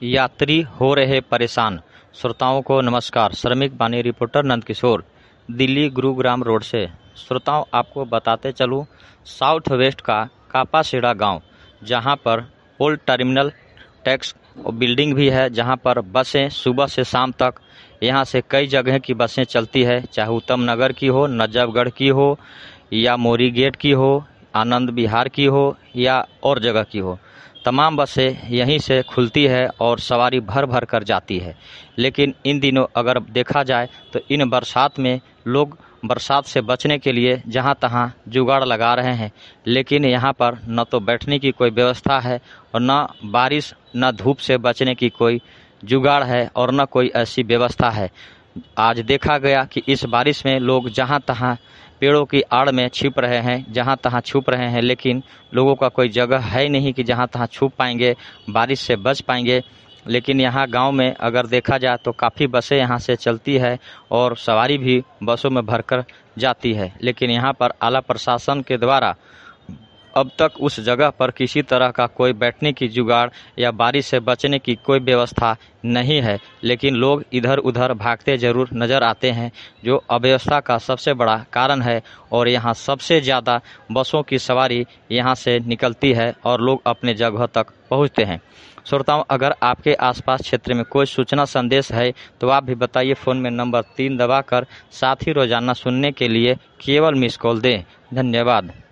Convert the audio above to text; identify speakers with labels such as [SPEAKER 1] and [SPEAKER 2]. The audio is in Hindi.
[SPEAKER 1] यात्री हो रहे परेशान। श्रोताओं को नमस्कार। श्रमिक बानी रिपोर्टर नंदकिशोर, दिल्ली गुरुग्राम रोड से। श्रोताओं, आपको बताते चलूँ, साउथ वेस्ट का कापासेड़ा गांव, जहां पर ओल्ड टर्मिनल टैक्स बिल्डिंग भी है, जहां पर बसें सुबह से शाम तक यहां से कई जगह की बसें चलती है, चाहे उत्तम नगर की हो, नजफगढ़ की हो, या मोरी गेट की हो, आनंद विहार की हो, या और जगह की हो। तमाम बसें यहीं से खुलती है और सवारी भर भर कर जाती है। लेकिन इन दिनों अगर देखा जाए तो इन बरसात में लोग बरसात से बचने के लिए जहां तहां जुगाड़ लगा रहे हैं, लेकिन यहां पर न तो बैठने की कोई व्यवस्था है और न बारिश न धूप से बचने की कोई जुगाड़ है और न कोई ऐसी व्यवस्था है। आज देखा गया कि इस बारिश में लोग जहां तहां पेड़ों की आड़ में छिप रहे हैं, जहां तहां छुप रहे हैं, लेकिन लोगों का कोई जगह है नहीं कि जहां तहां छुप पाएंगे, बारिश से बच पाएंगे। लेकिन यहाँ गांव में अगर देखा जाए तो काफ़ी बसें यहाँ से चलती है और सवारी भी बसों में भरकर जाती है। लेकिन यहाँ पर आला प्रशासन के द्वारा अब तक उस जगह पर किसी तरह का कोई बैठने की जुगाड़ या बारिश से बचने की कोई व्यवस्था नहीं है। लेकिन लोग इधर उधर भागते जरूर नज़र आते हैं, जो अव्यवस्था का सबसे बड़ा कारण है। और यहाँ सबसे ज़्यादा बसों की सवारी यहाँ से निकलती है और लोग अपने जगह तक पहुँचते हैं। श्रोताओं, अगर आपके आसपास क्षेत्र में कोई सूचना संदेश है तो आप भी बताइए। फ़ोन में नंबर 3 दबाकर, साथ ही रोजाना सुनने के लिए केवल मिस कॉल दें। धन्यवाद।